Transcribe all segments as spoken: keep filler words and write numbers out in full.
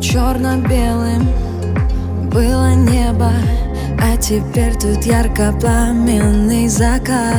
черно-белым было небо, а теперь тут ярко-пламенный закат.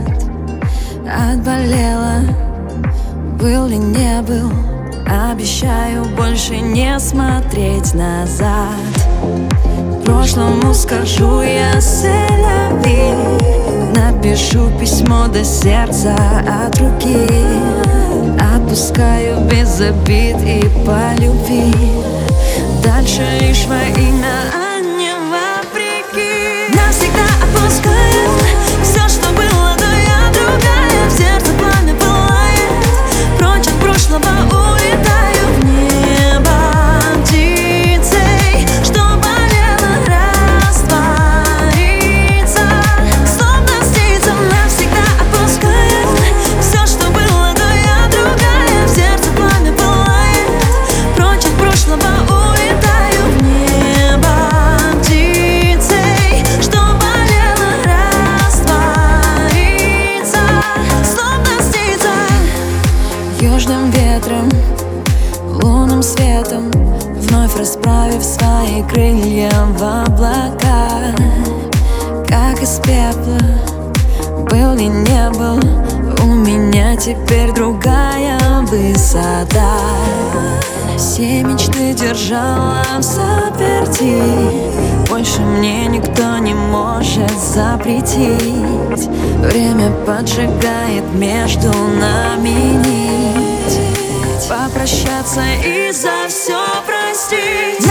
Отболела, был ли не был, обещаю больше не смотреть назад. Прошлому скажу я селяви, напишу письмо до сердца от руки. Отпускаю без обид и по любви, дальше лишь во имя, а не вопреки. Навсегда отпускаю все, что было, но я другая. В сердце пламя пылает, прочь от прошлого улетаю в небо птицей, что болело, растворится, словно снится. Навсегда отпускаю все, что было, но я другая. В сердце пламя пылает, прочь от прошлого улетаю в небо птицей, что болело, растворится, словно снится. Южным ветром, лунным светом, вновь расправив свои крылья в облака. Как из пепла, был ли не был, у меня теперь другая высота. Все мечты держала в заперти, больше мне никто не может запретить. Время поджигает между нами нить, попрощаться и за все простить.